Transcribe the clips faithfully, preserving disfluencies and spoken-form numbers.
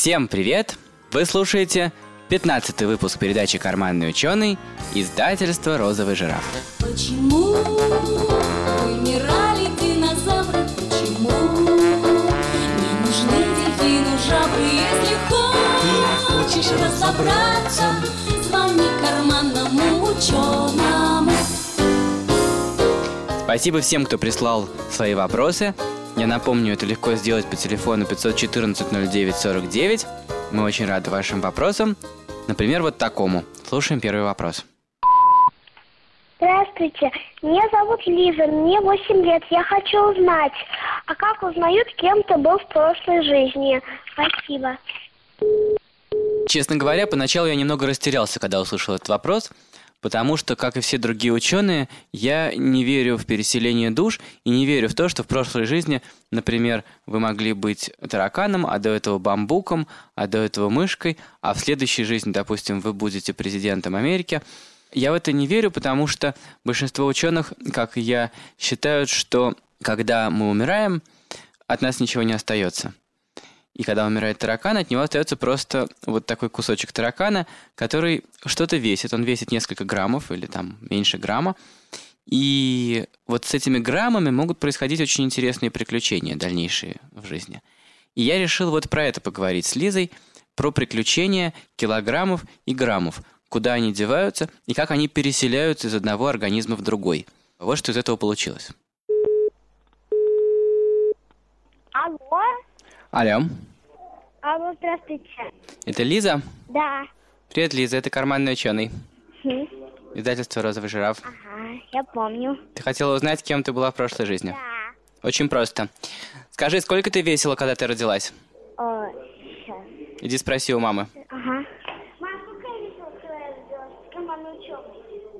Всем привет! Вы слушаете пятнадцатый выпуск передачи «Карманный ученый», издательства «Розовый жираф». Почему вымирали динозавры? Почему не нужны дельфину жабры? Если хочешь разобраться, звони карманному ученому. Спасибо всем, кто прислал свои вопросы. Я напомню, это легко сделать по телефону пятьсот четырнадцать ноль девять сорок девять. Мы очень рады вашим вопросам. Например, вот такому. Слушаем первый вопрос. Здравствуйте, меня зовут Лиза, мне восемь лет. Я хочу узнать, а как узнают, кем ты был в прошлой жизни? Спасибо. Честно говоря, поначалу я немного растерялся, когда услышал этот вопрос, потому что, как и все другие ученые, я не верю в переселение душ и не верю в то, что в прошлой жизни, например, вы могли быть тараканом, а до этого бамбуком, а до этого мышкой, а в следующей жизни, допустим, вы будете президентом Америки. Я в это не верю, потому что большинство ученых, как и я, считают, что когда мы умираем, от нас ничего не остается. И когда умирает таракан, от него остается просто вот такой кусочек таракана, который что-то весит. Он весит несколько граммов или там меньше грамма. И вот с этими граммами могут происходить очень интересные приключения дальнейшие в жизни. И я решил вот про это поговорить с Лизой, про приключения килограммов и граммов, куда они деваются и как они переселяются из одного организма в другой. Вот что из этого получилось. Алло? Алло. Алло, здравствуйте. Это Лиза? Да. Привет, Лиза, это «Карманный ученый». Хм. Издательство «Розовый жираф». Ага, я помню. Ты хотела узнать, кем ты была в прошлой жизни? Да. Очень просто. Скажи, сколько ты весила, когда ты родилась? О, сейчас. Иди спроси у мамы. Ага. Мам, сколько я весила, когда я родилась? Карманный ученый.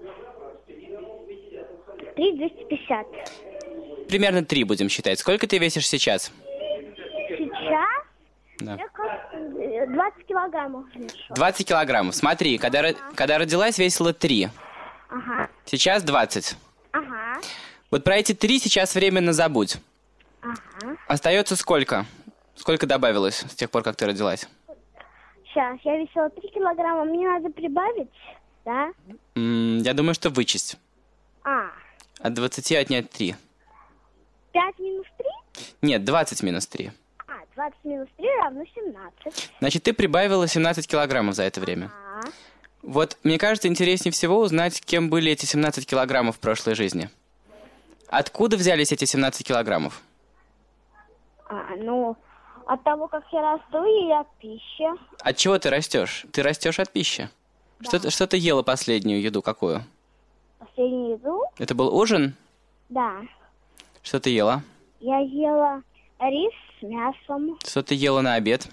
Три двести пятьдесят. Примерно три будем считать. Сколько ты весишь сейчас? Сейчас? Да. Я как э, двадцать килограммов вешу. двадцать килограммов. Смотри, когда, ро- когда родилась, весила три. Ага. Сейчас двадцать. Ага. Вот про эти три сейчас временно забудь. Ага. Остается сколько? Сколько добавилось с тех пор, как ты родилась? Сейчас, я весила три килограмма, мне надо прибавить, да? М, я думаю, что вычесть. А, От двадцати отнять три. пять минус три? Нет, двадцать минус три. А, двадцать минус три равно семнадцать. Значит, ты прибавила семнадцать килограммов за это время. А, Вот, мне кажется, интереснее всего узнать, кем были эти семнадцать килограммов в прошлой жизни. Откуда взялись эти семнадцать килограммов? а, ну, от того, как я расту, и от пищи. От чего ты растешь? Ты растешь от пищи. Да. Что, ты, что ты ела последнюю еду? Какую? Последнюю еду? Это был ужин? Да. Что ты ела? Я ела рис с мясом. Что ты ела на обед?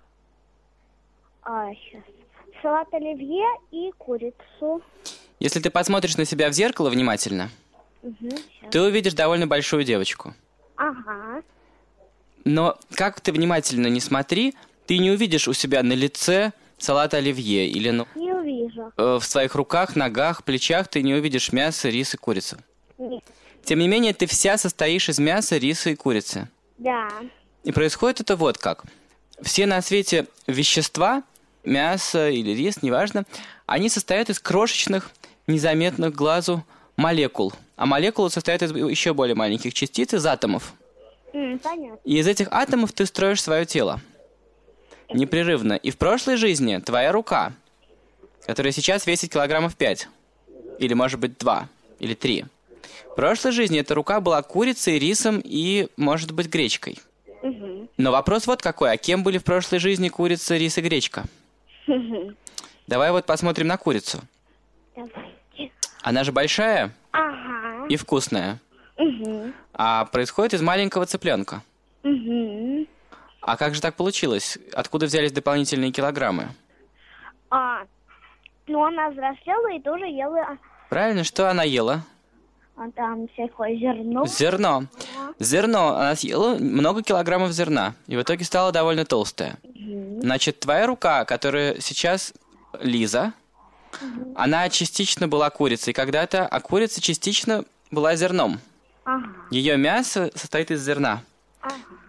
А, сейчас. Салат оливье и курицу. Если ты посмотришь на себя в зеркало внимательно, Угу, сейчас. ты увидишь довольно большую девочку. Ага. Но как ты внимательно не смотри, ты не увидишь у себя на лице салат оливье или ну, Не увижу. э, в своих руках, ногах, плечах ты не увидишь мясо, рис и курицу. Нет. Тем не менее, ты вся состоишь из мяса, риса и курицы. Да. И происходит это вот как. Все на свете вещества, мясо или рис, неважно, они состоят из крошечных, незаметных глазу молекул. А молекулы состоят из еще более маленьких частиц, из атомов. М, понятно. И из этих атомов ты строишь свое тело. Непрерывно. И в прошлой жизни твоя рука, которая сейчас весит килограммов пять, или может быть два, или три. В прошлой жизни эта рука была курицей, рисом и, может быть, гречкой. Угу. Но вопрос вот какой, а кем были в прошлой жизни курица, рис и гречка? Давай вот посмотрим на курицу. Давайте. Она же большая Ага. и вкусная, Угу. а происходит из маленького цыпленка. Угу. А как же так получилось? Откуда взялись дополнительные килограммы? А, ну она взрослела и тоже ела Правильно, что она ела? а, там всякое зерно. Зерно. Зерно. Она съела много килограммов зерна. И в итоге стала довольно толстая. Значит, твоя рука, которая сейчас Лиза, она частично была курицей когда-то, а курица частично была зерном. Ага. Ее мясо состоит из зерна. Ага.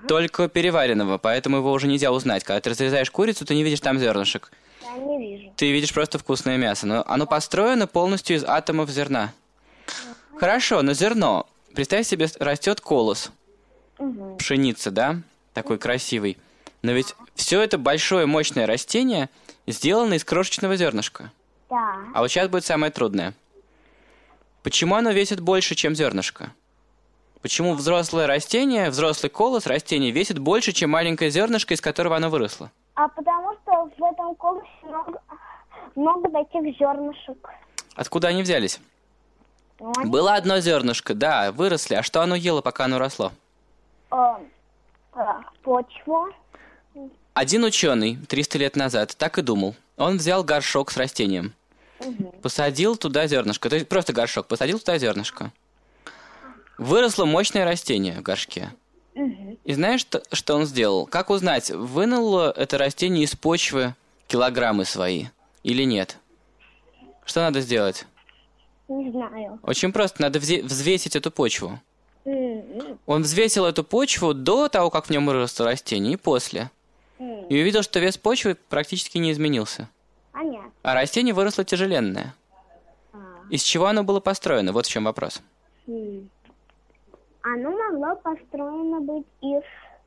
только переваренного, поэтому его уже нельзя узнать. Когда ты разрезаешь курицу, ты не видишь там зернышек. Я не вижу. Ты видишь просто вкусное мясо, но оно построено полностью из атомов зерна. Хорошо, но зерно. Представь себе, растет колос. Угу. Пшеница, да? Такой красивый. Но ведь все это большое мощное растение сделано из крошечного зернышка. Да. А вот сейчас будет самое трудное. Почему оно весит больше, чем зернышко? Почему взрослое растение, взрослый колос растения весит больше, чем маленькое зернышко, из которого оно выросло? А потому что в этом колосе много, много таких зернышек. Откуда они взялись? Ну, они, Было одно зернышко, да, выросли. А что оно ело, пока оно росло? э, э, почву. Один ученый триста лет назад так и думал. Он взял горшок с растением, Угу. посадил туда зернышко, то есть просто горшок, посадил туда зернышко. Выросло мощное растение в горшке. Угу. И знаешь, что, что он сделал? Как узнать, вынуло это растение из почвы килограммы свои или нет? Что надо сделать? Не знаю. Очень просто, надо взе- взвесить эту почву. М, Он взвесил эту почву до того, как в нем выросло растение, и после. м, И увидел, что вес почвы практически не изменился. Понятно. А растение выросло тяжеленное. А, Из чего оно было построено? Вот в чем вопрос. м. Оно могло построено быть из,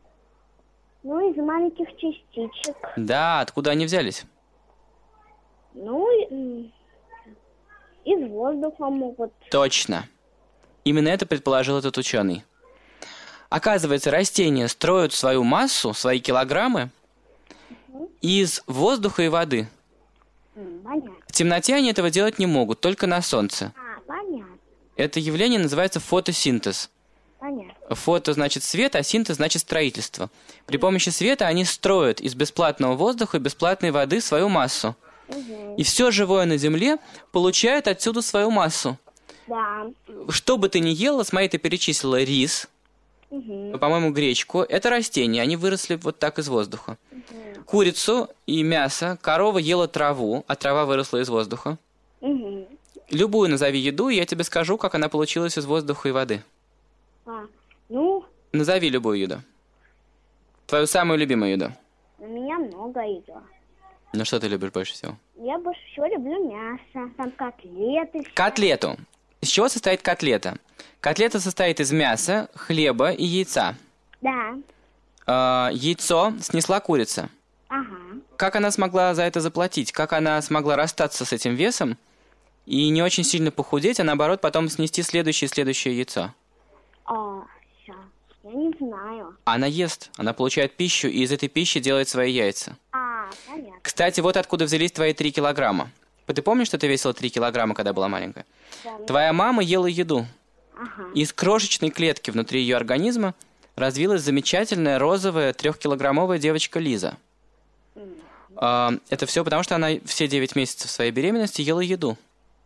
ну, из маленьких частичек. Да, откуда они взялись? Ну, и, м, из воздуха могут. Точно. Именно это предположил этот ученый. Оказывается, растения строят свою массу, свои килограммы из воздуха и воды. М, Понятно. В темноте они этого делать не могут, только на солнце. А, понятно. Это явление называется фотосинтез. Понятно. Фото значит свет, а синтез значит строительство. При помощи света они строят из бесплатного воздуха и бесплатной воды свою массу. Угу. И все живое на Земле получает отсюда свою массу. Да. Что бы ты ни ела, смотри, ты перечислила рис, Угу. по-моему, гречку. Это растения, они выросли вот так из воздуха. Курицу и мясо, корова ела траву, а трава выросла из воздуха. Угу. Любую назови еду, и я тебе скажу, как она получилась из воздуха и воды. А, ну, Назови любую еду. Твою самую любимую еду. у меня много еды. Ну что ты любишь больше всего? Я больше всего люблю мясо, там котлеты. Котлету. Из чего состоит котлета? Котлета состоит из мяса, хлеба и яйца. Да. Э, яйцо снесла курица. Ага. Как она смогла за это заплатить? Как она смогла расстаться с этим весом и не очень сильно похудеть, а наоборот потом снести следующее и следующее яйцо? А, сейчас. Я не знаю. Она ест, она получает пищу и из этой пищи делает свои яйца. А, понятно. Кстати, вот откуда взялись твои три килограмма. Ты помнишь, что ты весила три килограмма, когда была маленькая? Да. Твоя мама ела еду. Ага. Из крошечной клетки внутри ее организма развилась замечательная розовая трехкилограммовая девочка Лиза. А, это все потому, что она все девять месяцев своей беременности ела еду.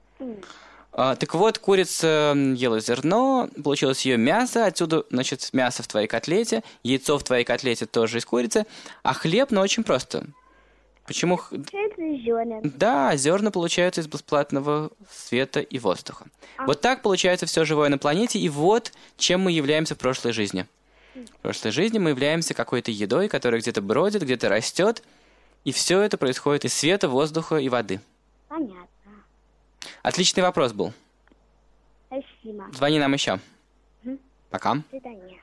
А, так вот, курица ела зерно, получилось ее мясо, отсюда, значит, мясо в твоей котлете, яйцо в твоей котлете тоже из курицы, а хлеб, ну, очень просто. Почему? х- Это зелень. Да, зерна получаются из бесплатного света и воздуха. Вот так получается все живое на планете, и вот чем мы являемся в прошлой жизни. В прошлой жизни мы являемся какой-то едой, которая где-то бродит, где-то растет, и все это происходит из света, воздуха и воды. Понятно. Отличный вопрос был. Спасибо. Звони нам еще. Мгм. Пока. До свидания.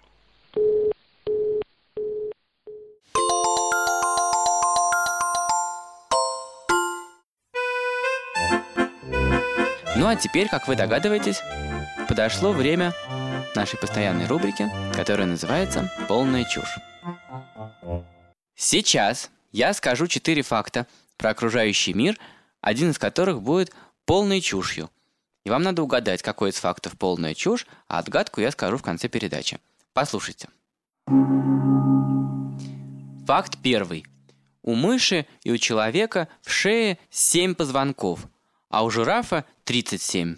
Ну а теперь, как вы догадываетесь, подошло время нашей постоянной рубрики, которая называется «Полная чушь». Сейчас я скажу четыре факта про окружающий мир, один из которых будет полной чушью. И вам надо угадать, какой из фактов полная чушь, а отгадку я скажу в конце передачи. Послушайте. Факт первый. У мыши и у человека в шее семь позвонков, а у жирафа тридцать семь.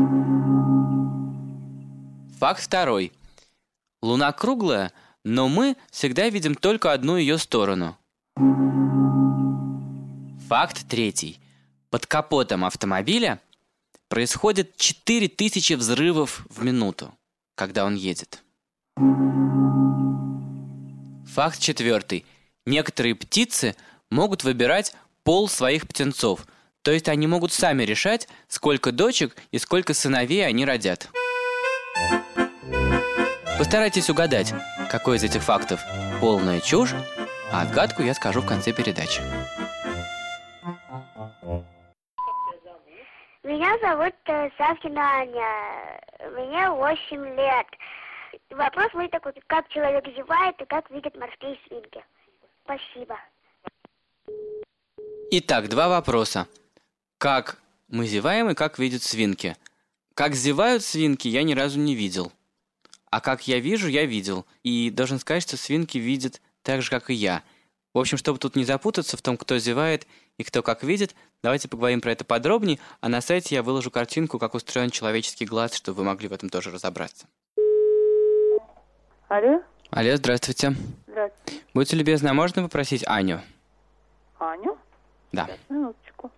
Факт второй. Луна круглая, но мы всегда видим только одну ее сторону. Факт третий. Под капотом автомобиля происходит четыре тысячи взрывов в минуту, когда он едет. Факт четвертый. Некоторые птицы могут выбирать пол своих птенцов. То есть они могут сами решать, сколько дочек и сколько сыновей они родят. Постарайтесь угадать, какой из этих фактов полная чушь, а отгадку я скажу в конце передачи. Меня зовут э, Савкина Аня. Мне восемь лет. Вопрос мой такой, как человек зевает и как видят морские свинки. Спасибо. Итак, два вопроса. Как мы зеваем и как видят свинки? Как зевают свинки, я ни разу не видел. А как я вижу, я видел. И должен сказать, что свинки видят так же, как и я. В общем, чтобы тут не запутаться в том, кто зевает и кто как видит, давайте поговорим про это подробнее, а на сайте я выложу картинку, как устроен человеческий глаз, чтобы вы могли в этом тоже разобраться. Алло? Алло, здравствуйте. Здравствуйте. Будьте любезны, а можно попросить Аню? Аню? Да. Сейчас, минуточку.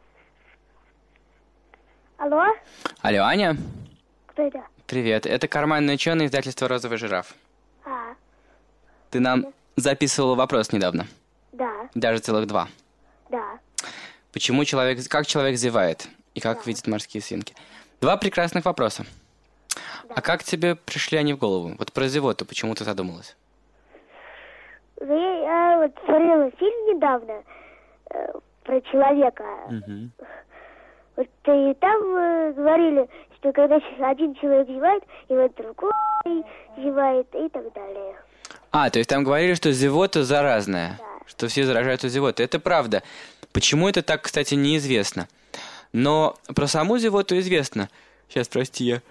Алло? Алло, Аня? Кто это? Привет, это карманный ученый издательства «Розовый жираф». А, Ты нам записывала вопрос недавно. да, Даже целых два. да. Почему человек, как человек зевает и как видят морские свинки? Два прекрасных вопроса. А как тебе пришли они в голову? Вот про зевоту почему ты задумалась? Я, я вот смотрела фильм недавно э, про человека. Угу. Вот и там э, говорили, что когда один человек зевает, и вот другой зевает и так далее. А, то есть там говорили, что зевота заразная, Да. что все заражаются зевотой. Это правда. Почему это так, кстати, неизвестно. Но про саму зевоту известно. Сейчас, прости, я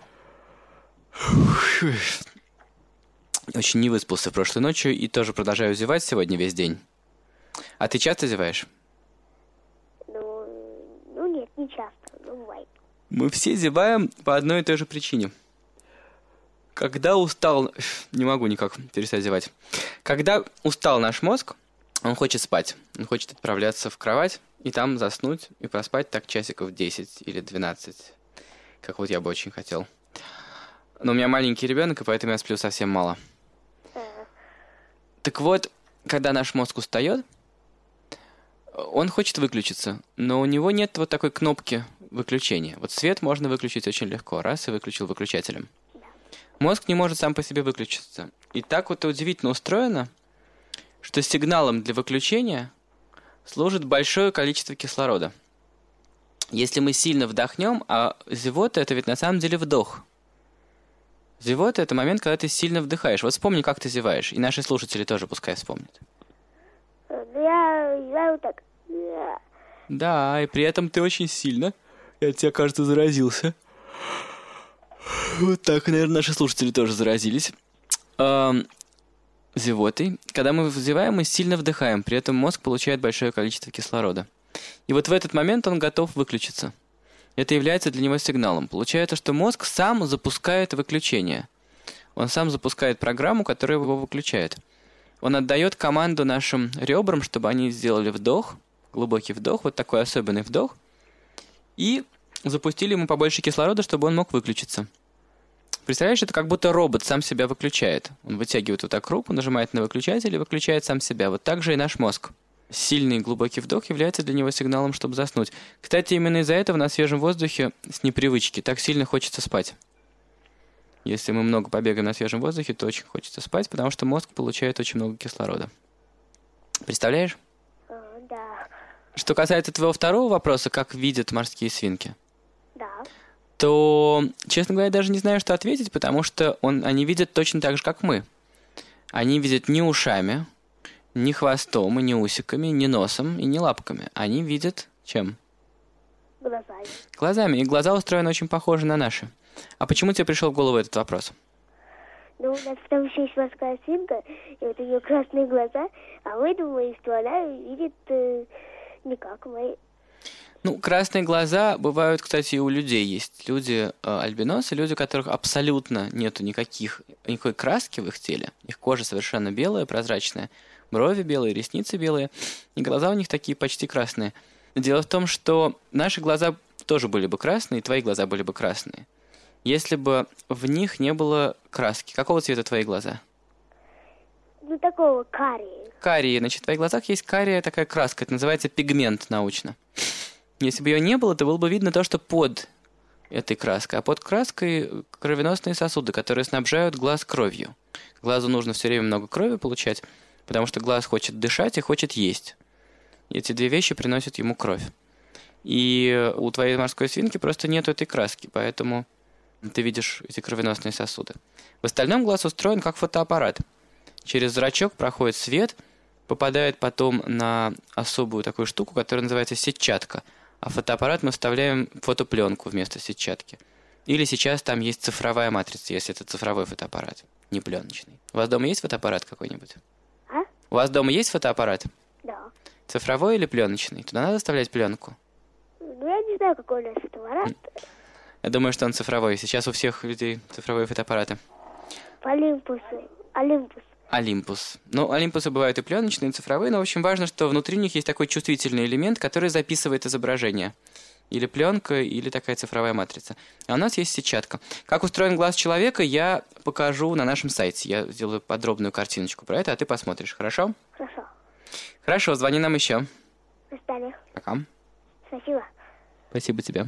очень не выспался прошлой ночью и тоже продолжаю зевать сегодня весь день. А ты часто зеваешь? Ну, ну нет, не часто, ну бывает. Мы все зеваем по одной и той же причине. Когда устал... Не могу никак перестать зевать. Когда устал наш мозг, он хочет спать. Он хочет отправляться в кровать и там заснуть и проспать так часиков десять или двенадцать. Как вот я бы очень хотел. Но у меня маленький ребенок, и поэтому я сплю совсем мало. Так вот, когда наш мозг устает, он хочет выключиться, но у него нет вот такой кнопки выключения. Вот свет можно выключить очень легко, раз и выключил выключателем. Мозг не может сам по себе выключиться. И так вот удивительно устроено, что сигналом для выключения служит большое количество кислорода. Если мы сильно вдохнем, а зевота – это ведь на самом деле вдох. Зевота – это момент, когда ты сильно вдыхаешь. Вот вспомни, как ты зеваешь. И наши слушатели тоже пускай вспомнят. Я, я вот так. Да, и при этом ты очень сильно. Я от тебя, кажется, заразился. Вот так, наверное, наши слушатели тоже заразились. Эм, зевотой. Когда мы зеваем, мы сильно вдыхаем. При этом мозг получает большое количество кислорода. И вот в этот момент он готов выключиться. Это является для него сигналом. Получается, что мозг сам запускает выключение. Он сам запускает программу, которая его выключает. Он отдает команду нашим ребрам, чтобы они сделали вдох, глубокий вдох, вот такой особенный вдох, и запустили ему побольше кислорода, чтобы он мог выключиться. Представляешь, это как будто робот сам себя выключает. Он вытягивает вот так руку, нажимает на выключатель и выключает сам себя. Вот так же и наш мозг. Сильный глубокий вдох является для него сигналом, чтобы заснуть. Кстати, именно из-за этого на свежем воздухе с непривычки так сильно хочется спать. Если мы много побегаем на свежем воздухе, то очень хочется спать, потому что мозг получает очень много кислорода. Представляешь? А, да. Что касается твоего второго вопроса, как видят морские свинки, Да. то, честно говоря, даже не знаю, что ответить, потому что он, они видят точно так же, как мы. Они видят не ушами, ни хвостом, и не усиками, ни носом, и не лапками. Они видят чем? Глазами. Глазами. И глаза устроены очень похожи на наши. А почему тебе пришел в голову этот вопрос? Ну, у нас там еще есть морская свинка, и вот у нее красные глаза, а мы думаем, что она видит э, не как мы. Ну, красные глаза бывают, кстати, и у людей есть. Люди э, альбиносы, люди, у которых абсолютно нету никаких, никакой краски в их теле. Их кожа совершенно белая, прозрачная. Брови белые, ресницы белые. И глаза у них такие почти красные. Дело в том, что наши глаза тоже были бы красные, и твои глаза были бы красные, если бы в них не было краски. Какого цвета твои глаза? ну, такого кария. Кария. Значит, в твоих глазах есть кария, такая краска. Это называется пигмент научно. Если бы ее не было, то было бы видно то, что под этой краской. А под краской кровеносные сосуды, которые снабжают глаз кровью. Глазу нужно все время много крови получать, потому что глаз хочет дышать и хочет есть. И эти две вещи приносят ему кровь. И у твоей морской свинки просто нет этой краски, поэтому ты видишь эти кровеносные сосуды. В остальном глаз устроен как фотоаппарат. Через зрачок проходит свет, попадает потом на особую такую штуку, которая называется сетчатка. А в фотоаппарат мы вставляем фотопленку вместо сетчатки. Или сейчас там есть цифровая матрица, если это цифровой фотоаппарат, не пленочный. У вас дома есть фотоаппарат какой-нибудь? А? У вас дома есть фотоаппарат? Да. Цифровой или пленочный? Туда надо вставлять пленку? Ну, я не знаю, какой у нас фотоаппарат. Я думаю, что он цифровой. Сейчас у всех людей цифровые фотоаппараты. Олимпус. Олимпус. Олимпус. Ну, Олимпусы бывают и пленочные, и цифровые, но очень важно, что внутри них есть такой чувствительный элемент, который записывает изображение. Или пленка, или такая цифровая матрица. А у нас есть сетчатка. Как устроен глаз человека, я покажу на нашем сайте. Я сделаю подробную картиночку про это, а ты посмотришь, хорошо? Хорошо. Хорошо, звони нам еще. До свидания. Пока. Спасибо. Спасибо тебе.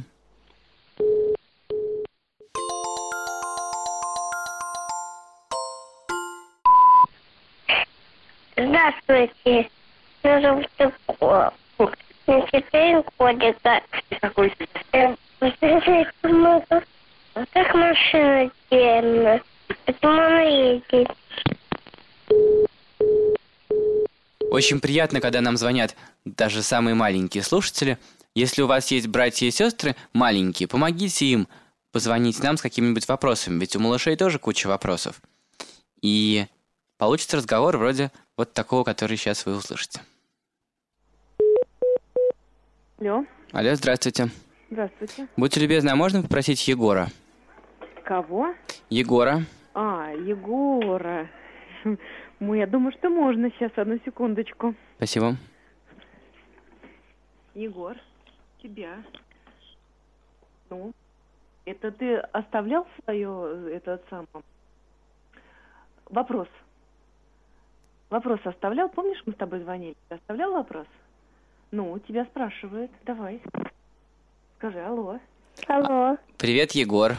Здравствуйте. Меня зовут Егор. Мне четыре годика. Какой Э, вы знаете, много. Как машина темная. Почему она едет? Очень приятно, когда нам звонят даже самые маленькие слушатели. Если у вас есть братья и сестры маленькие, помогите им позвонить нам с какими-нибудь вопросами, ведь у малышей тоже куча вопросов. И получится разговор вроде вот такого, который сейчас вы услышите. Алло. Алло, здравствуйте. Здравствуйте. Будьте любезны, а можно попросить Егора? Кого? Егора. А, Егора. Ну, я думаю, что можно. Сейчас, одну секундочку. Спасибо. Егор, тебя. Ну, это ты оставлял свое, этот самый... Вопрос. Вопрос оставлял? Помнишь, мы с тобой звонили? Ты оставлял вопрос? Ну, тебя спрашивают. Давай. Скажи, алло. Алло. Привет, Егор.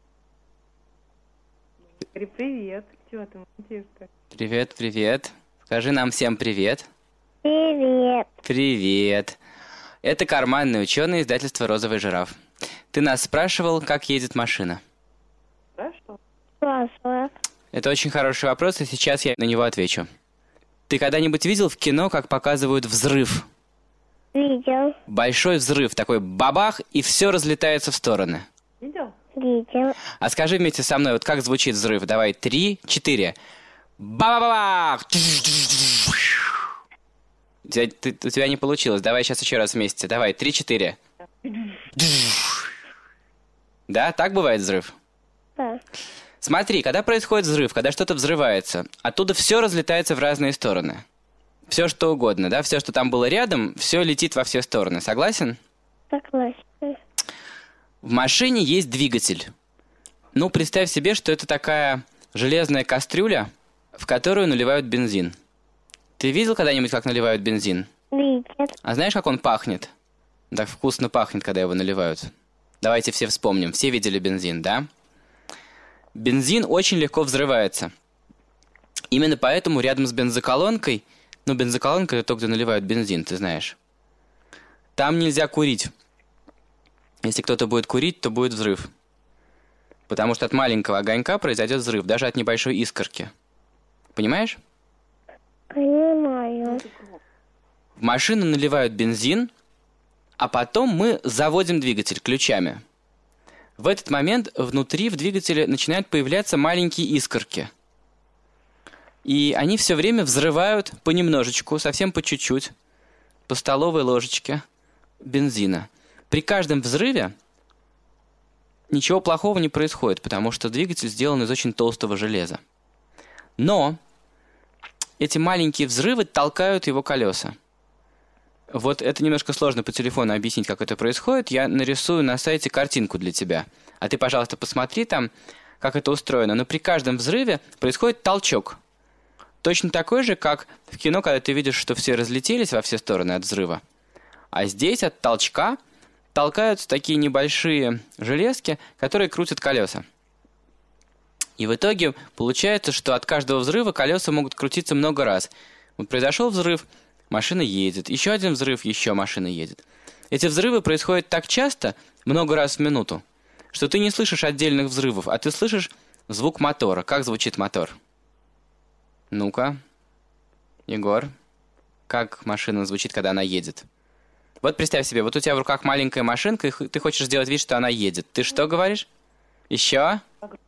Говори, привет. Чего ты молчишь-то? Привет, привет. Скажи нам всем привет. Привет. Привет. Это карманный ученый издательства «Розовый жираф». Ты нас спрашивал, как едет машина. Спрашивал? Спрашиваю. Это очень хороший вопрос, и сейчас я на него отвечу. Ты когда-нибудь видел в кино, как показывают взрыв? Видел. Большой взрыв, такой бабах, и все разлетается в стороны. Видел? Видел. А скажи вместе со мной, вот как звучит взрыв? Давай, три, четыре. Ба-ба-ба-бах! У тебя, ты, у тебя не получилось. Давай сейчас еще раз вместе. Давай, три, четыре. Да, так бывает взрыв? Да. Смотри, когда происходит взрыв, когда что-то взрывается, оттуда все разлетается в разные стороны. Все что угодно, да? Все, что там было рядом, все летит во все стороны. Согласен? Согласен. В машине есть двигатель. Ну, представь себе, что это такая железная кастрюля, в которую наливают бензин. Ты видел когда-нибудь, как наливают бензин? Видел. А знаешь, как он пахнет? Так вкусно пахнет, когда его наливают. Давайте все вспомним. Все видели бензин, да? Бензин очень легко взрывается. Именно поэтому рядом с бензоколонкой, ну, бензоколонка — это то, где наливают бензин, ты знаешь. Там нельзя курить. Если кто-то будет курить, то будет взрыв. Потому что от маленького огонька произойдет взрыв, даже от небольшой искорки. Понимаешь? Понимаю. В машину наливают бензин, а потом мы заводим двигатель ключами. В этот момент внутри в двигателе начинают появляться маленькие искорки. И они все время взрывают понемножечку, совсем по чуть-чуть, по столовой ложечке бензина. При каждом взрыве ничего плохого не происходит, потому что двигатель сделан из очень толстого железа. Но эти маленькие взрывы толкают его колеса. Вот это немножко сложно по телефону объяснить, как это происходит. Я нарисую на сайте картинку для тебя. А ты, пожалуйста, посмотри там, как это устроено. Но при каждом взрыве происходит толчок. точно такой же, как в кино, когда ты видишь, что все разлетелись во все стороны от взрыва. А здесь от толчка толкаются такие небольшие железки, которые крутят колеса. И в итоге получается, что от каждого взрыва колеса могут крутиться много раз. Вот произошел взрыв, машина едет. Еще один взрыв, еще машина едет. Эти взрывы происходят так часто, много раз в минуту, что ты не слышишь отдельных взрывов, а ты слышишь звук мотора. Как звучит мотор? Ну-ка, Егор, как машина звучит, когда она едет? Вот представь себе, вот у тебя в руках маленькая машинка, и ты хочешь сделать вид, что она едет. Ты что говоришь? Еще?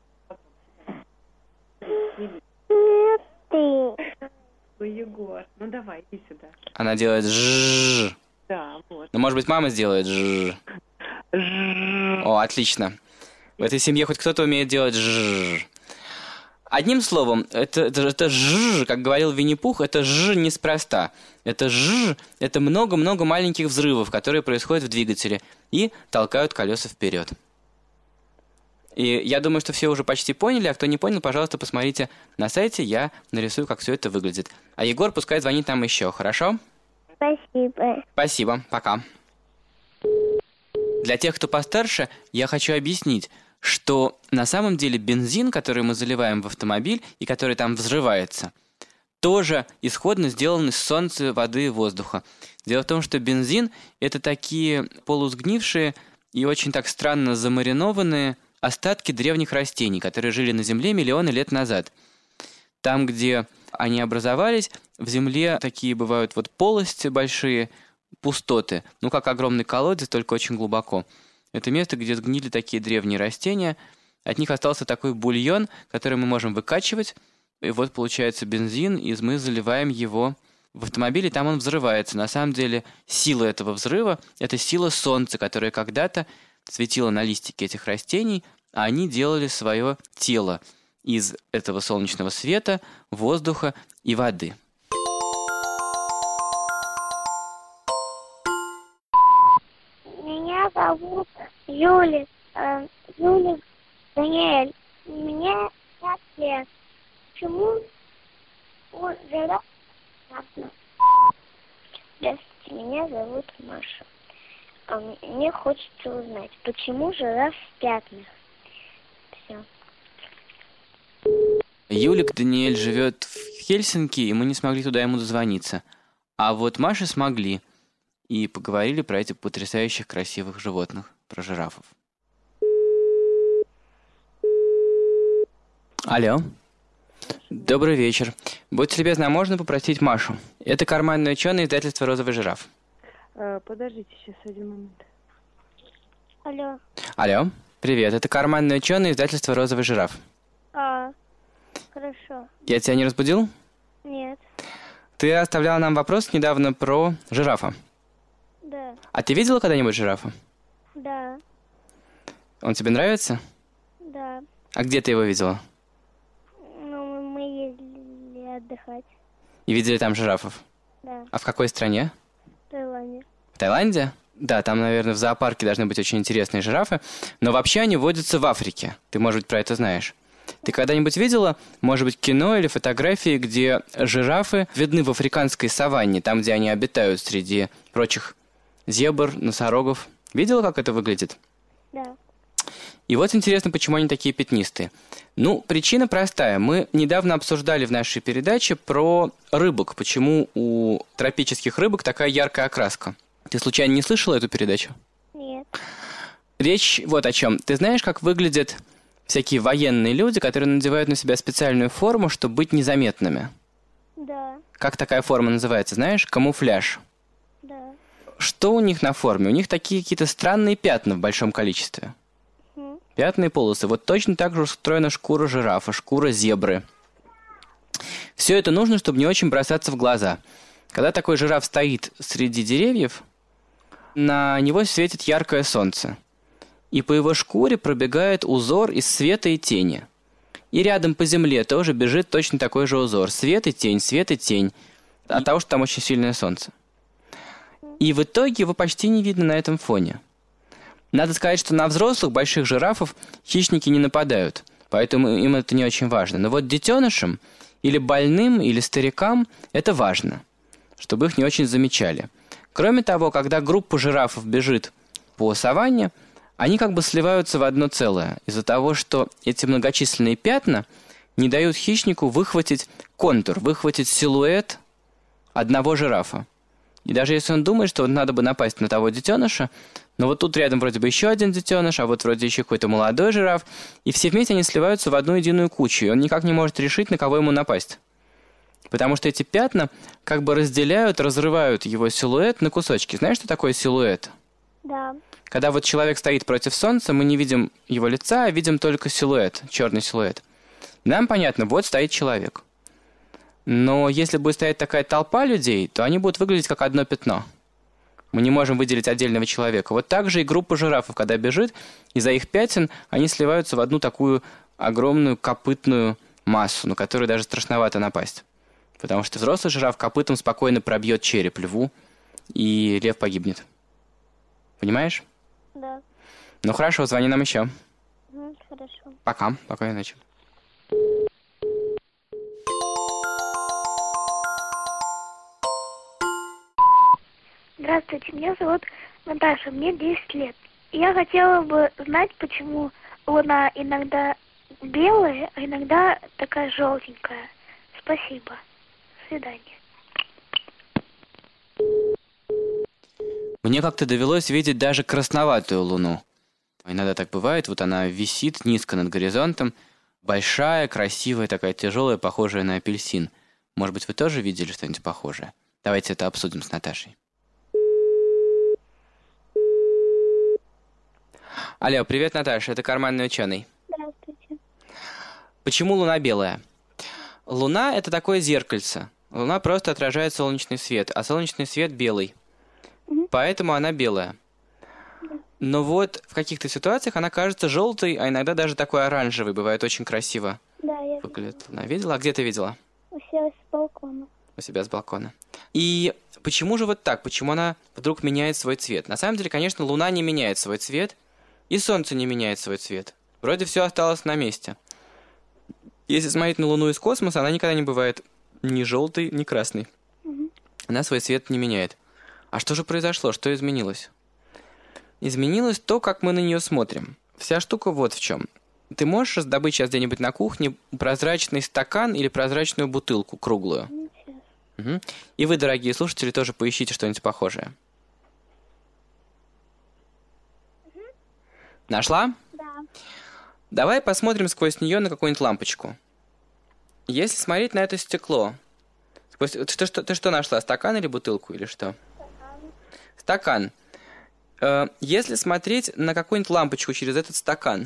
Ой, Егор, ну давай, иди сюда. Она делает жжж. Да, вот. Ну, может быть, мама сделает жжж. О, отлично. В этой семье хоть кто-то умеет делать жжж. Одним словом, это, это, это жжж, как говорил Винни-Пух, это жжж неспроста. Это жжж, это много-много маленьких взрывов, которые происходят в двигателе и толкают колеса вперед. И я думаю, что все уже почти поняли, а кто не понял, пожалуйста, посмотрите на сайте, я нарисую, как все это выглядит. А Егор пускай звонит нам еще, хорошо? Спасибо. Спасибо, пока. Для тех, кто постарше, я хочу объяснить, что на самом деле бензин, который мы заливаем в автомобиль и который там взрывается, тоже исходно сделан из солнца, воды и воздуха. Дело в том, что бензин – это такие полусгнившие и очень так странно замаринованные остатки древних растений, которые жили на Земле миллионы лет назад. Там, где они образовались, в Земле такие бывают вот полости большие, пустоты, ну как огромный колодец, только очень глубоко. Это место, где сгнили такие древние растения, от них остался такой бульон, который мы можем выкачивать, и вот получается бензин, и мы заливаем его в автомобиль, и там он взрывается. На самом деле сила этого взрыва – это сила солнца, которая когда-то светило на листике этих растений, а они делали свое тело из этого солнечного света, воздуха и воды. Меня зовут Юлик, э, Юлик Даниэль. Мне пять лет. Почему у жираф пятна? Здравствуйте, меня зовут Маша. А мне хочется узнать, почему жираф в пятнах? Все. Юлик Даниэль живет в Хельсинки, и мы не смогли туда ему дозвониться. А вот Маше смогли. И поговорили про этих потрясающих красивых животных, про жирафов. Алло. Добрый вечер. Будьте любезны, а можно попросить Машу? Это карманный ученый издательства «Розовый жираф». Э, подождите сейчас один момент. Алло. Алло. Привет, это карманный ученый издательства «Розовый жираф». А, хорошо. Я тебя не разбудил? Нет. Ты оставляла нам вопрос недавно про жирафа. Да. А ты видела когда-нибудь жирафа? Да. Он тебе нравится? Да. А где ты его видела? Ну, мы ездили отдыхать. И видели там жирафов? Да. А в какой стране? В Таиланде. В Таиланде? Да, там, наверное, в зоопарке должны быть очень интересные жирафы. Но вообще они водятся в Африке. Ты, может быть, про это знаешь. Ты когда-нибудь видела, может быть, кино или фотографии, где жирафы видны в африканской саванне, там, где они обитают среди прочих зебр, носорогов? Видела, как это выглядит? Да. И вот интересно, почему они такие пятнистые. Ну, причина простая. Мы недавно обсуждали в нашей передаче про рыбок. Почему у тропических рыбок такая яркая окраска. Ты случайно не слышала эту передачу? Нет. Речь вот о чем. Ты знаешь, как выглядят всякие военные люди, которые надевают на себя специальную форму, чтобы быть незаметными? Да. Как такая форма называется, знаешь? Камуфляж. Да. Что у них на форме? У них такие какие-то странные пятна в большом количестве. Угу. Пятна и полосы. Вот точно так же устроена шкура жирафа, шкура зебры. Все это нужно, чтобы не очень бросаться в глаза. Когда такой жираф стоит среди деревьев, на него светит яркое солнце. И по его шкуре пробегает узор из света и тени. И рядом по земле тоже бежит точно такой же узор. Свет и тень, свет и тень. От того, что там очень сильное солнце. И в итоге его почти не видно на этом фоне. Надо сказать, что на взрослых больших жирафов хищники не нападают. Поэтому им это не очень важно. Но вот детенышам или больным, или старикам это важно, чтобы их не очень замечали. Кроме того, когда группа жирафов бежит по саванне, они как бы сливаются в одно целое из-за того, что эти многочисленные пятна не дают хищнику выхватить контур, выхватить силуэт одного жирафа. И даже если он думает, что надо бы напасть на того детеныша, но вот тут рядом вроде бы еще один детеныш, а вот вроде еще какой-то молодой жираф, и все вместе они сливаются в одну единую кучу, и он никак не может решить, на кого ему напасть. Потому что эти пятна как бы разделяют, разрывают его силуэт на кусочки. Знаешь, что такое силуэт? Да. Когда вот человек стоит против солнца, мы не видим его лица, а видим только силуэт, черный силуэт. Нам понятно, вот стоит человек. Но если будет стоять такая толпа людей, то они будут выглядеть как одно пятно. Мы не можем выделить отдельного человека. Вот так же и группа жирафов, когда бежит, из-за их пятен они сливаются в одну такую огромную копытную массу, на которую даже страшновато напасть. Потому что взрослый жираф копытом спокойно пробьет череп льву, и лев погибнет. Понимаешь? Да. Ну хорошо, звони нам еще. Ну, хорошо. Пока, спокойной ночи. Здравствуйте, меня зовут Наташа, мне десять лет. Я хотела бы знать, почему луна иногда белая, а иногда такая желтенькая. Спасибо. До свидания. Мне как-то довелось видеть даже красноватую луну. Иногда так бывает, вот она висит низко над горизонтом, большая, красивая, такая тяжелая, похожая на апельсин. Может быть, вы тоже видели что-нибудь похожее? Давайте это обсудим с Наташей. Алло, привет, Наташа, это карманный ученый. Здравствуйте. Почему луна белая? Луна – это такое зеркальце. Луна просто отражает солнечный свет, а солнечный свет белый. Угу. Поэтому она белая. Но вот в каких-то ситуациях она кажется желтой, а иногда даже такой оранжевый. Бывает очень красиво. Да, я выглядит. Луна. Видела? А где ты видела? у себя с балкона. У себя с балкона. И почему же вот так? Почему она вдруг меняет свой цвет? На самом деле, конечно, Луна не меняет свой цвет, и Солнце не меняет свой цвет. Вроде все осталось на месте. Если смотреть на Луну из космоса, она никогда не бывает ни желтой, ни красной. Угу. Она свой цвет не меняет. А что же произошло? Что изменилось? Изменилось то, как мы на нее смотрим. Вся штука вот в чем. Ты можешь раздобыть сейчас где-нибудь на кухне прозрачный стакан или прозрачную бутылку круглую? Сейчас. Угу. И вы, дорогие слушатели, тоже поищите что-нибудь похожее. Угу. Нашла? Да. Давай посмотрим сквозь нее на какую-нибудь лампочку. Если смотреть на это стекло... Сквозь... Ты, что, ты что нашла? Стакан или бутылку, или что? Стакан. Стакан. Если смотреть на какую-нибудь лампочку через этот стакан,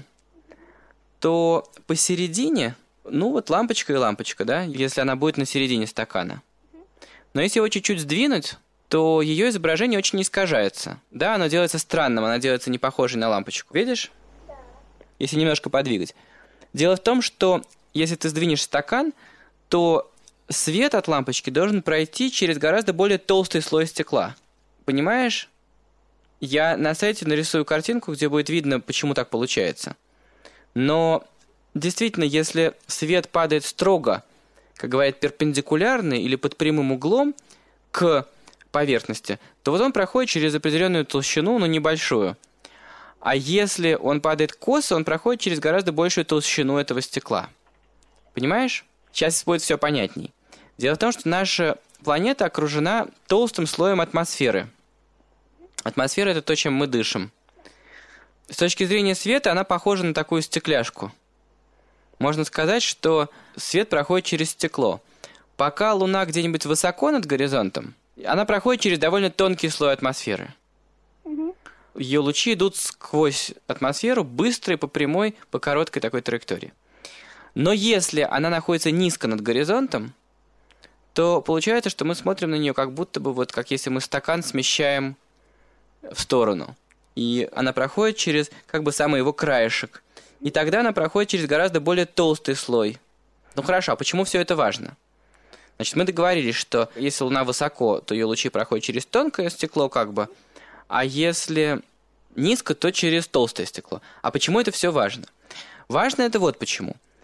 то посередине, ну вот лампочка и лампочка, да, если она будет на середине стакана. Но если его чуть-чуть сдвинуть, то ее изображение очень искажается. Да, оно делается странным, оно делается не похожей на лампочку. Видишь? Да. Если немножко подвигать. Дело в том, что если ты сдвинешь стакан, то свет от лампочки должен пройти через гораздо более толстый слой стекла. Понимаешь? Я на сайте нарисую картинку, где будет видно, почему так получается. Но действительно, если свет падает строго, как говорят, перпендикулярно или под прямым углом к поверхности, то вот он проходит через определенную толщину, но небольшую. А если он падает косо, он проходит через гораздо большую толщину этого стекла. Понимаешь? Сейчас будет все понятней. Дело в том, что наша планета окружена толстым слоем атмосферы. Атмосфера – это то, чем мы дышим. С точки зрения света она похожа на такую стекляшку. Можно сказать, что свет проходит через стекло. Пока Луна где-нибудь высоко над горизонтом, она проходит через довольно тонкий слой атмосферы. Угу. Ее лучи идут сквозь атмосферу быстро и по прямой, по короткой такой траектории. Но если она находится низко над горизонтом, то получается, что мы смотрим на нее как будто бы вот как если мы стакан смещаем в сторону. И она проходит через как бы самый его краешек. И тогда она проходит через гораздо более толстый слой. Ну хорошо, а почему все это важно? Значит, мы договорились, что если Луна высоко, то ее лучи проходят через тонкое стекло как бы, а если низко, то через толстое стекло. А почему это все важно? Важно это вот почему.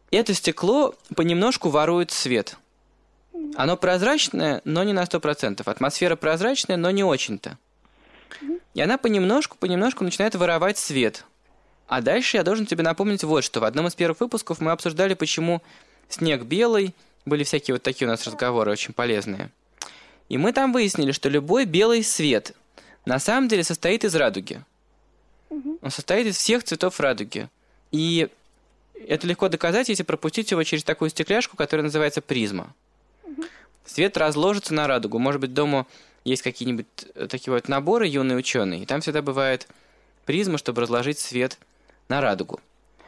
Это стекло понемножку ворует свет. Оно прозрачное, но не на сто процентов. Атмосфера прозрачная, но не очень-то. И она понемножку-понемножку начинает воровать свет. А дальше я должен тебе напомнить вот что. В одном из первых выпусков мы обсуждали, почему снег белый. Были всякие вот такие у нас разговоры очень полезные. И мы там выяснили, что любой белый свет на самом деле состоит из радуги. Он состоит из всех цветов радуги. И это легко доказать, если пропустить его через такую стекляшку, которая называется призма. Свет разложится на радугу. Может быть, дома есть какие-нибудь такие вот наборы юные ученые, и там всегда бывает призма, чтобы разложить свет на радугу.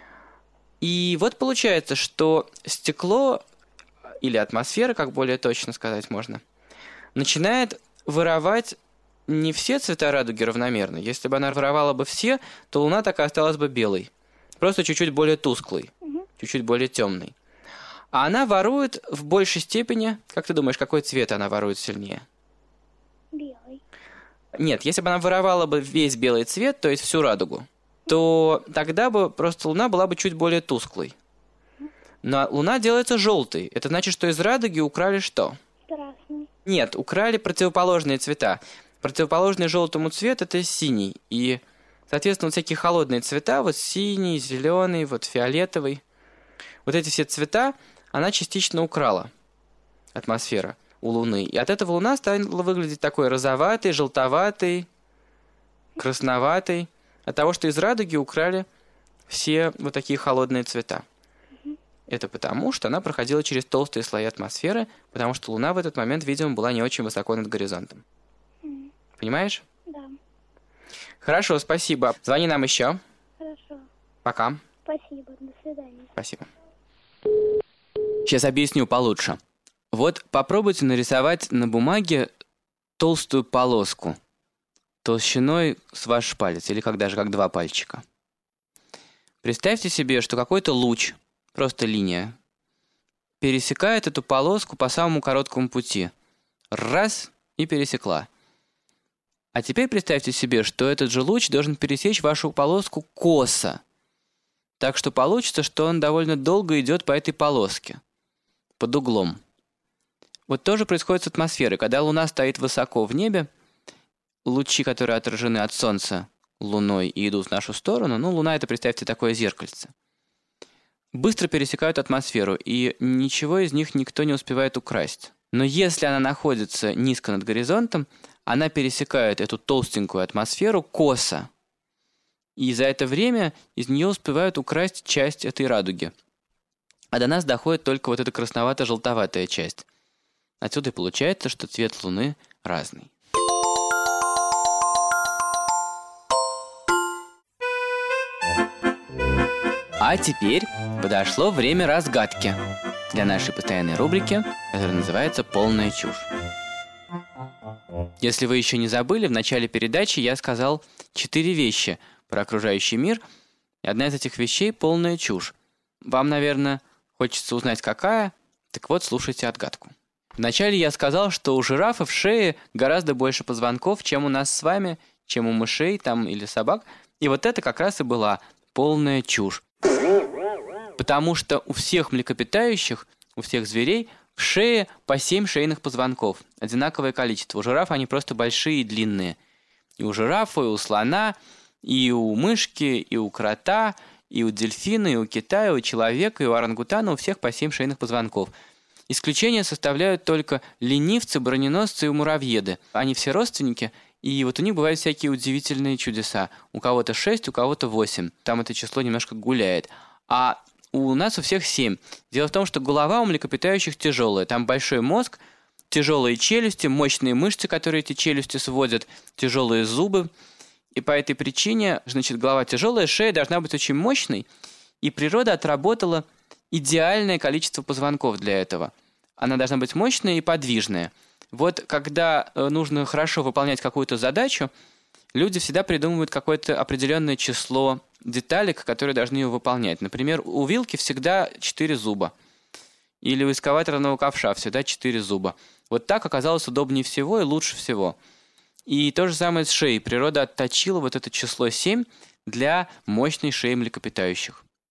И вот получается, что стекло, или атмосфера, как более точно сказать можно, начинает воровать не все цвета радуги равномерно. Если бы она воровала бы все, то Луна так и осталась бы белой. Просто чуть-чуть более тусклой, чуть-чуть более темной. А она ворует в большей степени... Как ты думаешь, какой цвет она ворует сильнее? Белый. Нет, если бы она воровала бы весь белый цвет, то есть всю радугу, то тогда бы просто Луна была бы чуть более тусклой. Но Луна делается желтой. Это значит, что из радуги украли что? Красный. Нет, украли противоположные цвета. Противоположный желтому цвет – это синий. И, соответственно, вот всякие холодные цвета, вот синий, зеленый, вот фиолетовый. Вот эти все цвета она частично украла, атмосфера, у Луны. И от этого Луна стала выглядеть такой розоватой, желтоватой, красноватой. От того, что из радуги украли все вот такие холодные цвета. Это потому, что она проходила через толстые слои атмосферы, потому что Луна в этот момент, видимо, была не очень высоко над горизонтом. Понимаешь? Да. Хорошо, спасибо. Звони нам еще. Хорошо. Пока. Спасибо. До свидания. Спасибо. Сейчас объясню получше. Вот попробуйте нарисовать на бумаге толстую полоску толщиной с ваш палец, или как даже как два пальчика. Представьте себе, что какой-то луч, просто линия, пересекает эту полоску по самому короткому пути. Раз, и пересекла. А теперь представьте себе, что этот же луч должен пересечь вашу полоску косо. Так что получится, что он довольно долго идет по этой полоске, под углом. Вот то же происходит с атмосферой. Когда Луна стоит высоко в небе, лучи, которые отражены от Солнца Луной и идут в нашу сторону, ну, Луна — это, представьте, такое зеркальце, быстро пересекают атмосферу, и ничего из них никто не успевает украсть. Но если она находится низко над горизонтом, она пересекает эту толстенькую атмосферу косо. И за это время из нее успевают украсть часть этой радуги. А до нас доходит только вот эта красновато-желтоватая часть. Отсюда и получается, что цвет Луны разный. А теперь подошло время разгадки для нашей постоянной рубрики, которая называется «Полная чушь». Если вы еще не забыли, в начале передачи я сказал четыре вещи про окружающий мир, и одна из этих вещей – полная чушь. Вам, наверное, хочется узнать, какая? Так вот, слушайте отгадку. Вначале я сказал, что у жирафа в шее гораздо больше позвонков, чем у нас с вами, чем у мышей там, или собак. И вот это как раз и была полная чушь. Потому что у всех млекопитающих, у всех зверей в шее по семь шейных позвонков. Одинаковое количество. У жирафа они просто большие и длинные. И у жирафа, и у слона, и у мышки, и у крота, и у дельфина, и у кита, и у человека, и у орангутана, у всех по семь шейных позвонков. Исключения составляют только ленивцы, броненосцы и муравьеды. Они все родственники, и вот у них бывают всякие удивительные чудеса. У кого-то шесть, у кого-то восемь. Там это число немножко гуляет. А у нас у всех семь. Дело в том, что голова у млекопитающих тяжелая. Там большой мозг, тяжелые челюсти, мощные мышцы, которые эти челюсти сводят, тяжелые зубы. И по этой причине, значит, голова тяжелая, шея должна быть очень мощной. И природа отработала идеальное количество позвонков для этого. Она должна быть мощная и подвижная. Вот когда нужно хорошо выполнять какую-то задачу, люди всегда придумывают какое-то определенное число деталек, которые должны ее выполнять. Например, у вилки всегда четыре зуба. Или у экскаваторного ковша всегда четыре зуба. Вот так оказалось удобнее всего и лучше всего. И то же самое с шеей. Природа отточила вот это число семь для мощной шеи млекопитающих.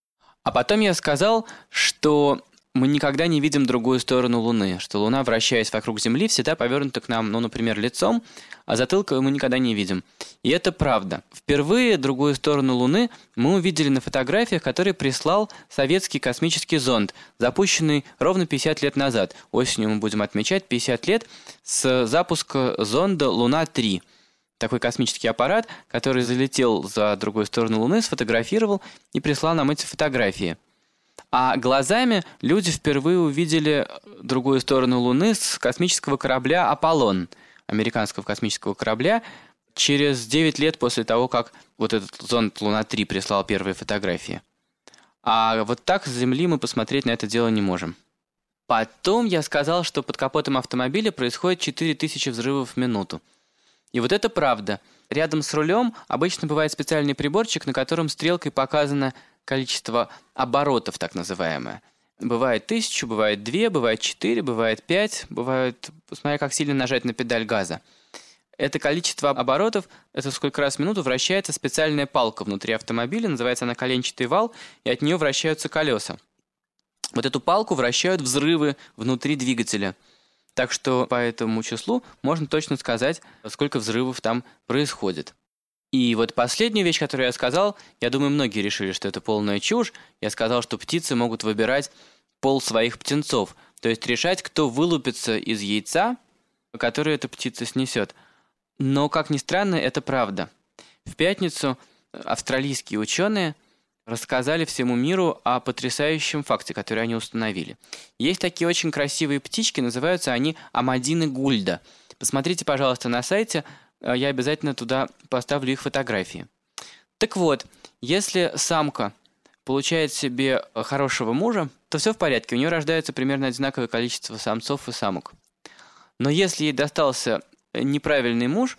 А потом я сказал, что мы никогда не видим другую сторону Луны, что Луна, вращаясь вокруг Земли, всегда повернута к нам, ну, например, лицом, а затылка мы никогда не видим. И это правда. Впервые другую сторону Луны мы увидели на фотографиях, которые прислал советский космический зонд, запущенный ровно пятьдесят лет назад. Осенью мы будем отмечать пятьдесят лет с запуска зонда Луна-три. Такой космический аппарат, который залетел за другую сторону Луны, сфотографировал и прислал нам эти фотографии. А глазами люди впервые увидели другую сторону Луны с космического корабля «Аполлон», американского космического корабля, через девять лет после того, как вот этот зонд Луна-три прислал первые фотографии. А вот так с Земли мы посмотреть на это дело не можем. Потом я сказал, что под капотом автомобиля происходит четыре тысячи взрывов в минуту. И вот это правда. Рядом с рулем обычно бывает специальный приборчик, на котором стрелкой показано количество оборотов, так называемое. Бывает тысячу, бывает две, бывает четыре, бывает пять, бывает, смотря как сильно нажать на педаль газа. Это количество оборотов, это сколько раз в минуту вращается специальная палка внутри автомобиля, называется она коленчатый вал, и от нее вращаются колеса. Вот эту палку вращают взрывы внутри двигателя. Так что по этому числу можно точно сказать, сколько взрывов там происходит. И вот последнюю вещь, которую я сказал, я думаю, многие решили, что это полная чушь. Я сказал, что птицы могут выбирать пол своих птенцов, то есть решать, кто вылупится из яйца, которое эта птица снесет. Но, как ни странно, это правда. В пятницу австралийские ученые рассказали всему миру о потрясающем факте, который они установили. Есть такие очень красивые птички, называются они амадины гульда. Посмотрите, пожалуйста, на сайте, я обязательно туда поставлю их фотографии. Так вот, если самка получает себе хорошего мужа, то все в порядке, у нее рождается примерно одинаковое количество самцов и самок. Но если ей достался неправильный муж,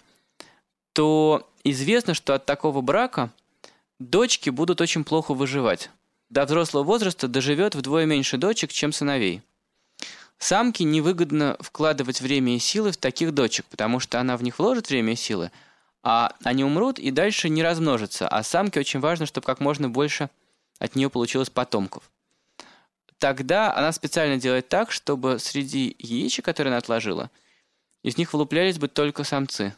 то известно, что от такого брака дочки будут очень плохо выживать. До взрослого возраста доживет вдвое меньше дочек, чем сыновей. Самке невыгодно вкладывать время и силы в таких дочек, потому что она в них вложит время и силы, а они умрут и дальше не размножатся. А самке очень важно, чтобы как можно больше от нее получилось потомков. Тогда она специально делает так, чтобы среди яичек, которые она отложила, из них вылуплялись бы только самцы.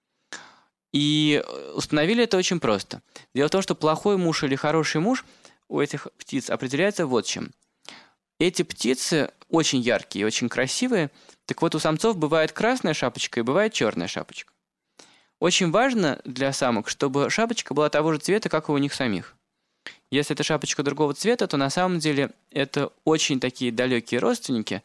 И установили это очень просто. Дело в том, что плохой муж или хороший муж у этих птиц определяется вот чем. Эти птицы очень яркие и очень красивые. Так вот, у самцов бывает красная шапочка и бывает черная шапочка. Очень важно для самок, чтобы шапочка была того же цвета, как и у них самих. Если это шапочка другого цвета, то на самом деле это очень такие далекие родственники.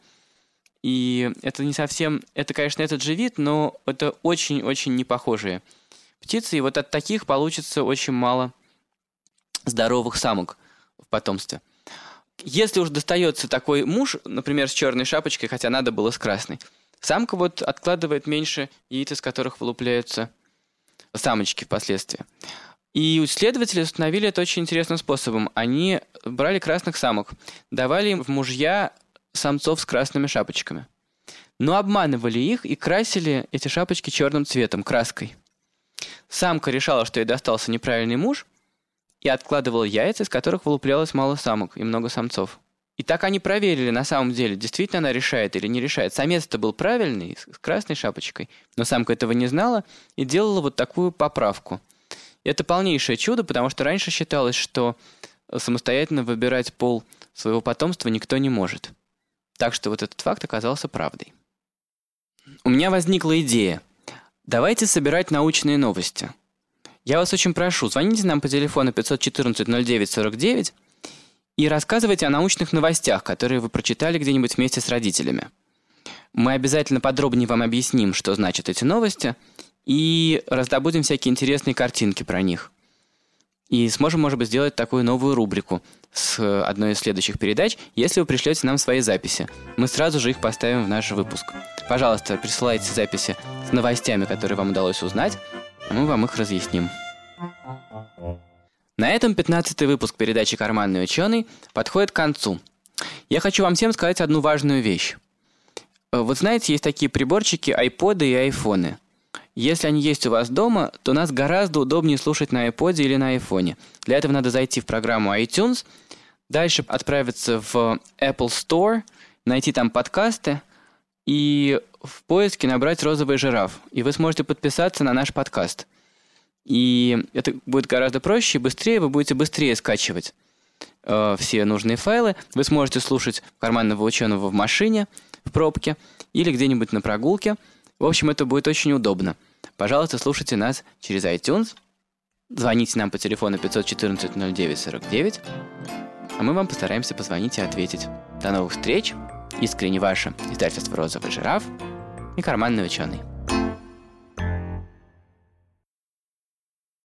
И это не совсем... Это, конечно, этот же вид, но это очень-очень непохожие птицы. И вот от таких получится очень мало здоровых самок в потомстве. Если уж достается такой муж, например, с черной шапочкой, хотя надо было с красной, самка вот откладывает меньше яиц, из которых вылупляются самочки впоследствии. И исследователи установили это очень интересным способом. Они брали красных самок, давали им в мужья самцов с красными шапочками, но обманывали их и красили эти шапочки черным цветом, краской. Самка решала, что ей достался неправильный муж, и откладывала яйца, из которых вылуплялось мало самок и много самцов. И так они проверили, на самом деле, действительно она решает или не решает. Самец-то был правильный, с красной шапочкой, но самка этого не знала и делала вот такую поправку. И это полнейшее чудо, потому что раньше считалось, что самостоятельно выбирать пол своего потомства никто не может. Так что вот этот факт оказался правдой. У меня возникла идея. Давайте собирать научные новости. Я вас очень прошу, звоните нам по телефону пятьсот четырнадцать ноль девять сорок девять и рассказывайте о научных новостях, которые вы прочитали где-нибудь вместе с родителями. Мы обязательно подробнее вам объясним, что значат эти новости, и раздобудем всякие интересные картинки про них. И сможем, может быть, сделать такую новую рубрику с одной из следующих передач, если вы пришлете нам свои записи. Мы сразу же их поставим в наш выпуск. Пожалуйста, присылайте записи с новостями, которые вам удалось узнать, а мы вам их разъясним. На этом пятнадцатый выпуск передачи «Карманный ученый» подходит к концу. Я хочу вам всем сказать одну важную вещь. Вот знаете, есть такие приборчики, айподы и айфоны. Если они есть у вас дома, то нас гораздо удобнее слушать на айподе или на айфоне. Для этого надо зайти в программу iTunes, Дальше отправиться в Apple Store, найти там подкасты и в поиске набрать «Розовый жираф». И вы сможете подписаться на наш подкаст. И это будет гораздо проще и быстрее, вы будете быстрее скачивать э, все нужные файлы. Вы сможете слушать карманного ученого в машине, в пробке или где-нибудь на прогулке. В общем, это будет очень удобно. Пожалуйста, слушайте нас через iTunes. Звоните нам по телефону пятьсот четырнадцать ноль девять сорок девять, а мы вам постараемся позвонить и ответить. До новых встреч! Искренне ваше издательство «Розовый жираф» и карманный ученый.